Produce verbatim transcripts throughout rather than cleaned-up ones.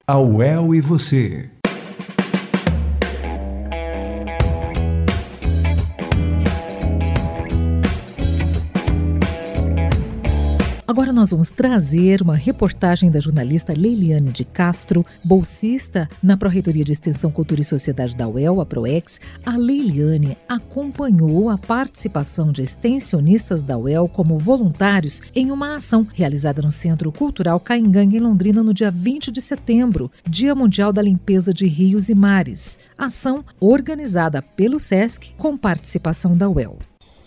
A U E L e você. Agora nós vamos trazer uma reportagem da jornalista Leiliane de Castro, bolsista na Pró-Reitoria de Extensão, Cultura e Sociedade da U E L, a PROEX. A Leiliane acompanhou a participação de extensionistas da U E L como voluntários em uma ação realizada no Centro Cultural Caingangue, em Londrina, no dia vinte de setembro, Dia Mundial da Limpeza de Rios e Mares. Ação organizada pelo SESC com participação da U E L.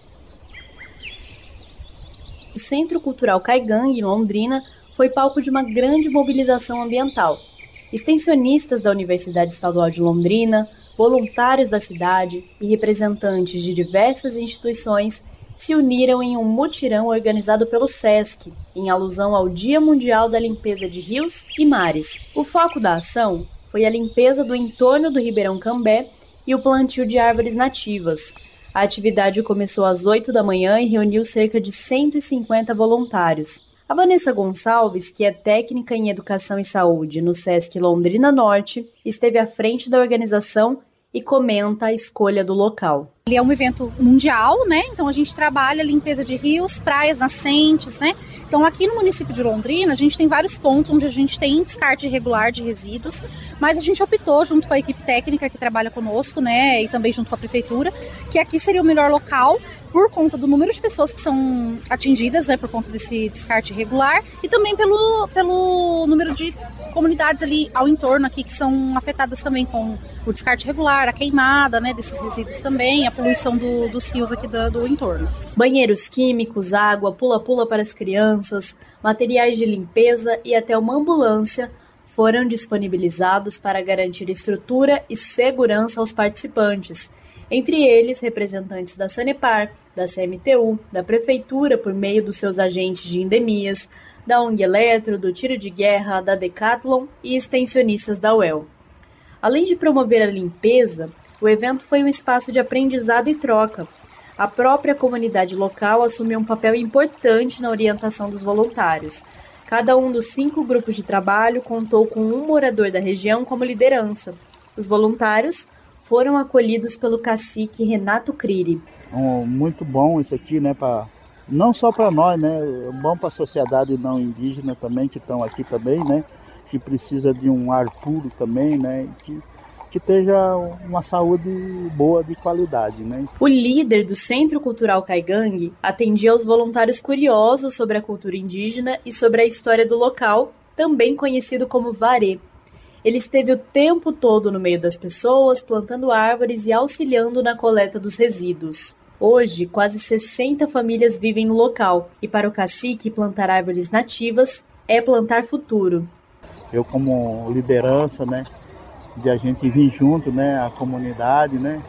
O Centro Cultural Caingangue, em Londrina, foi palco de uma grande mobilização ambiental. Extensionistas da Universidade Estadual de Londrina, voluntários da cidade e representantes de diversas instituições se uniram em um mutirão organizado pelo SESC, em alusão ao Dia Mundial da Limpeza de Rios e Mares. O foco da ação foi a limpeza do entorno do Ribeirão Cambé e o plantio de árvores nativas. A atividade começou às oito da manhã e reuniu cerca de cento e cinquenta voluntários. A Vanessa Gonçalves, que é técnica em Educação e Saúde no SESC Londrina Norte, esteve à frente da organização e comenta a escolha do local. Ele é um evento mundial, né? Então a gente trabalha a limpeza de rios, praias nascentes, né? Então aqui no município de Londrina a gente tem vários pontos onde a gente tem descarte irregular de resíduos, mas a gente optou junto com a equipe técnica que trabalha conosco, né? E também junto com a prefeitura, que aqui seria o melhor local por conta do número de pessoas que são atingidas, né? Por conta desse descarte irregular e também pelo, pelo número de comunidades ali ao entorno aqui que são afetadas também com o descarte irregular, a queimada, né? Desses resíduos também, a poluição do, dos rios aqui do, do entorno. Banheiros químicos, água, pula-pula para as crianças, materiais de limpeza e até uma ambulância foram disponibilizados para garantir estrutura e segurança aos participantes. Entre eles, representantes da Sanepar, da C M T U, da Prefeitura por meio dos seus agentes de endemias, da ONG Eletro, do Tiro de Guerra, da Decathlon e extensionistas da U E L. Além de promover a limpeza, o evento foi um espaço de aprendizado e troca. A própria comunidade local assumiu um papel importante na orientação dos voluntários. Cada um dos cinco grupos de trabalho contou com um morador da região como liderança. Os voluntários foram acolhidos pelo cacique Renato Criri. Um, muito bom isso aqui, né, pra, não só para nós, né, bom para a sociedade não indígena também, que estão aqui também, né, que precisa de um ar puro também, né, que que esteja uma saúde boa, de qualidade, né? O líder do Centro Cultural Caingangue atendia aos voluntários curiosos sobre a cultura indígena e sobre a história do local, também conhecido como Varé. Ele esteve o tempo todo no meio das pessoas, plantando árvores e auxiliando na coleta dos resíduos. Hoje, quase sessenta famílias vivem no local, e para o cacique, plantar árvores nativas é plantar futuro. Eu, como liderança, né, de a gente vir junto, né, a comunidade, né,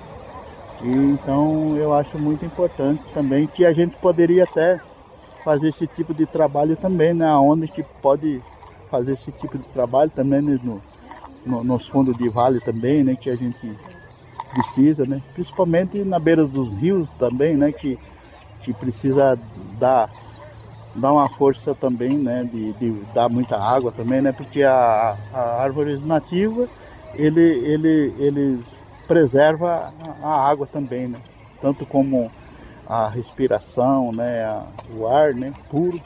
e então eu acho muito importante também que a gente poderia até fazer esse tipo de trabalho também, né, onde que pode fazer esse tipo de trabalho também, né, no, no, nos fundos de vale também, né, que a gente precisa, né, principalmente na beira dos rios também, né, que, que precisa dar, dar uma força também, né, de, de dar muita água também, né, porque a, a árvore nativa Ele, ele, ele preserva a água também, né? Tanto como a respiração, né? A, o ar, né? Puro,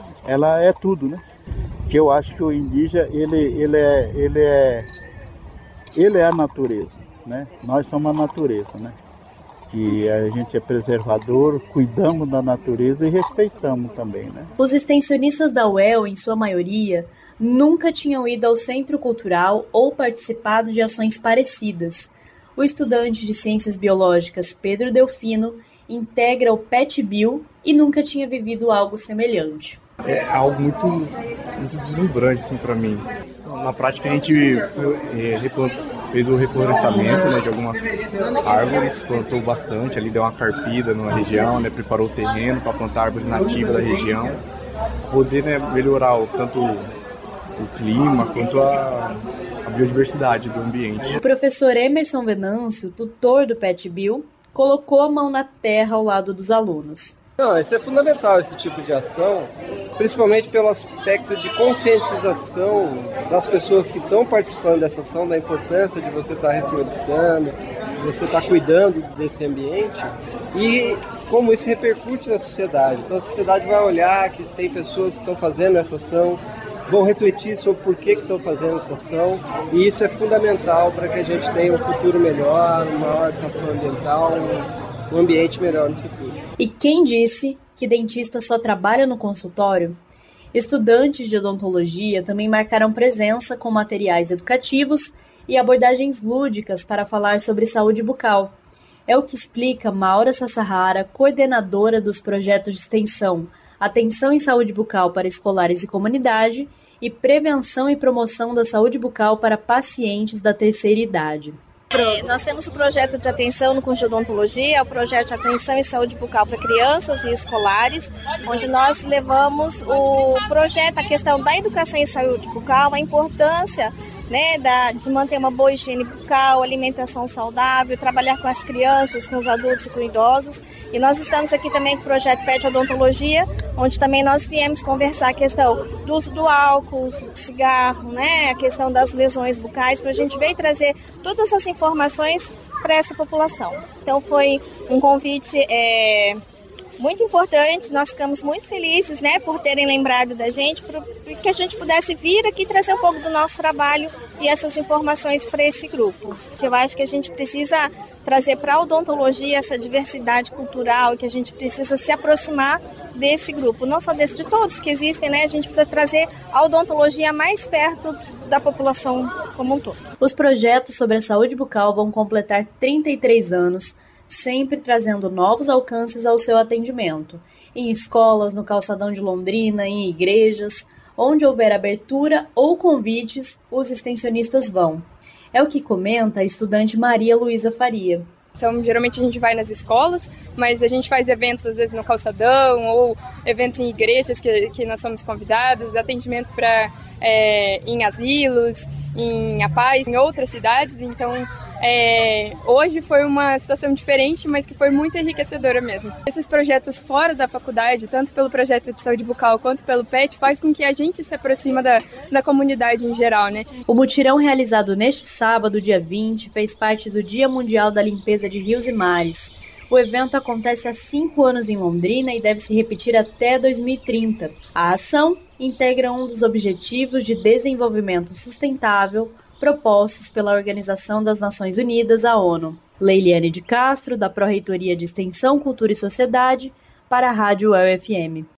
ela é tudo, né? Que eu acho que o indígena, ele, ele, é, ele, é, ele é a natureza, né? Nós somos a natureza, né? Que a gente é preservador, cuidamos da natureza e respeitamos também, né? Os extensionistas da U E L, em sua maioria, nunca tinham ido ao Centro Cultural ou participado de ações parecidas. O estudante de Ciências Biológicas Pedro Delfino integra o PetBio e nunca tinha vivido algo semelhante. É algo muito, muito deslumbrante assim, para mim. Na prática, a gente é, fez o reflorestamento, né, de algumas árvores, plantou bastante, ali deu uma carpida na região, né, preparou o terreno para plantar árvores nativas da região, poder, né, melhorar o, tanto o clima quanto a, a biodiversidade do ambiente. O professor Emerson Venâncio, tutor do PetBio, colocou a mão na terra ao lado dos alunos. Não, isso é fundamental, esse tipo de ação, principalmente pelo aspecto de conscientização das pessoas que estão participando dessa ação, da importância de você estar reflorestando, de você estar cuidando desse ambiente e como isso repercute na sociedade. Então a sociedade vai olhar que tem pessoas que estão fazendo essa ação, vão refletir sobre por que que estão fazendo essa ação, e isso é fundamental para que a gente tenha um futuro melhor, uma maior educação ambiental, um, um ambiente melhor no futuro. E quem disse que dentista só trabalha no consultório? Estudantes de odontologia também marcaram presença com materiais educativos e abordagens lúdicas para falar sobre saúde bucal. É o que explica Maura Sassahara, coordenadora dos projetos de extensão Atenção em Saúde Bucal para Escolares e Comunidade e Prevenção e Promoção da Saúde Bucal para Pacientes da Terceira Idade. É, nós temos o projeto de atenção no curso de odontologia, o projeto de atenção em saúde bucal para crianças e escolares, onde nós levamos o projeto, a questão da educação em saúde bucal, a importância, né, da, de manter uma boa higiene bucal, alimentação saudável, trabalhar com as crianças, com os adultos e com idosos. E nós estamos aqui também com o projeto Pet Odontologia, onde também nós viemos conversar a questão do uso do álcool, uso do cigarro, né, a questão das lesões bucais. Então a gente veio trazer todas essas informações para essa população. Então foi um convite é, muito importante, nós ficamos muito felizes, né, por terem lembrado da gente, para que a gente pudesse vir aqui trazer um pouco do nosso trabalho e essas informações para esse grupo. Eu acho que a gente precisa trazer para a odontologia essa diversidade cultural e que a gente precisa se aproximar desse grupo, não só desse, de todos que existem, né, a gente precisa trazer a odontologia mais perto da população como um todo. Os projetos sobre a saúde bucal vão completar trinta e três anos, sempre trazendo novos alcances ao seu atendimento. Em escolas, no calçadão de Londrina, em igrejas, onde houver abertura ou convites, os extensionistas vão. É o que comenta a estudante Maria Luísa Faria. Então, geralmente a gente vai nas escolas, mas a gente faz eventos, às vezes, no calçadão ou eventos em igrejas que, que nós somos convidados, atendimento para é, em asilos, em APAES, em outras cidades. Então, é, hoje foi uma situação diferente, mas que foi muito enriquecedora mesmo. Esses projetos fora da faculdade, tanto pelo projeto de saúde bucal quanto pelo P E T, faz com que a gente se aproxima da, da comunidade em geral, né? O mutirão realizado neste sábado, dia vinte, fez parte do Dia Mundial da Limpeza de Rios e Mares. O evento acontece há cinco anos em Londrina e deve se repetir até dois mil e trinta. A ação integra um dos Objetivos de Desenvolvimento Sustentável propostos pela Organização das Nações Unidas, a ONU. Leiliane de Castro, da Pró-Reitoria de Extensão, Cultura e Sociedade, para a Rádio U E L F M.